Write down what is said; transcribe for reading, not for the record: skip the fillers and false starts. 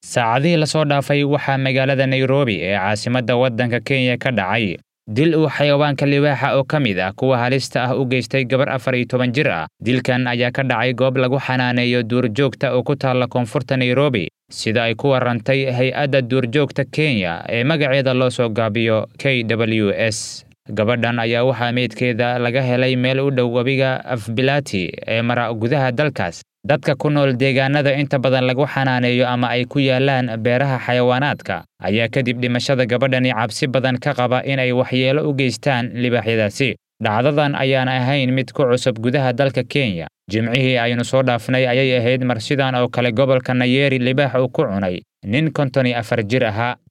saacadihii la soo dhaafay waxaa magaalada Nairobi ee caasimadda waddanka Kenya ka dhacay dil uu xayawaanka libaaxa oo ka mid ah kuwa halista ah u geystay gabar 14 jir ah. Dilkan ayaa ka dhacay goob lagu xanaaneeyo duurjoogta oo ku taalla koonfurta Nairobi, sida ay ku warantay hay'adda duurjoogta Kenya ee magaceeda loo soo gaabiyo KWS. Gabadhan ayaa waxaa meydkeeda laga helay meel u dhow wabiga Afbilati ee mara gudaha dalkaas. Dadka ku nool deegaanada inta badan lagu xanaaneeyo ama ay ku yaalaan beeraha xayawaanaadka ayaa kadib dhimashada gabadhani cabsi badan ka qaba inay waxyeelo u geystaan libaaxyadaasi. Dhacdadan ayaan ahayn mid ku cusub gudaha dalka Kenya. Jimcihii aynu soo dhaafnay ayay ahayd mar sidan oo kale gobolka Nyeri libaax uu ku cunay nin 54 jir ahaa.